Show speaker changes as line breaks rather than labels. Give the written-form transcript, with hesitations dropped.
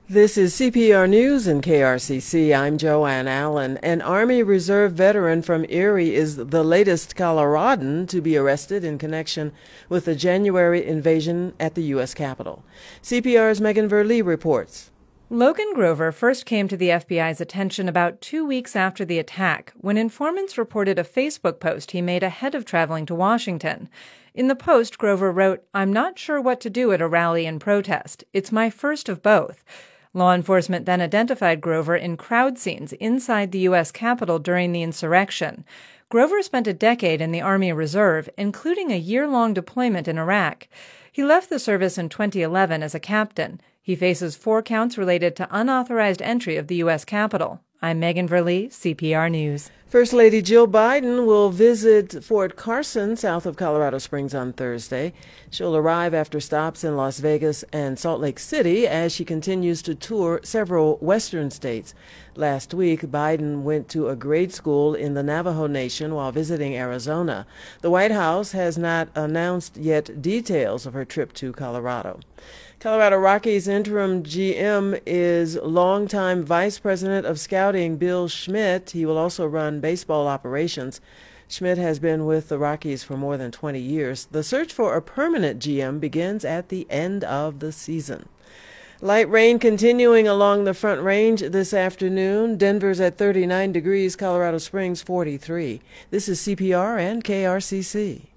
This is CPR News and KRCC. I'm Joanne Allen. An Army Reserve veteran from Erie is the latest Coloradan to be arrested in connection with the January invasion at the U.S. Capitol. CPR's Megan Verlee reports.
Logan Grover first came to the FBI's attention about 2 weeks after the attack, when informants reported a Facebook post he made ahead of traveling to Washington. In the post, Grover wrote, "I'm not sure what to do at a rally in protest. It's my first of both." Law enforcement then identified Grover in crowd scenes inside the U.S. Capitol during the insurrection. Grover spent a decade in the Army Reserve, including a year-long deployment in Iraq. He left the service in 2011 as a captain. He faces 4 counts related to unauthorized entry of the U.S. Capitol. I'm Megan Verlee, CPR News.
First Lady Jill Biden will visit Fort Carson, south of Colorado Springs, on Thursday. She'll arrive after stops in Las Vegas and Salt Lake City as she continues to tour several western states. Last week, Biden went to a grade school in the Navajo Nation while visiting Arizona. The White House has not announced yet details of her trip to Colorado. Colorado Rockies interim GM is longtime Vice President of Scouting Bill Schmidt. He will also run baseball operations. Schmidt has been with the Rockies for more than 20 years. The search for a permanent GM begins at the end of the season. Light rain continuing along the Front Range this afternoon. Denver's at 39 degrees, Colorado Springs 43. This is CPR and KRCC.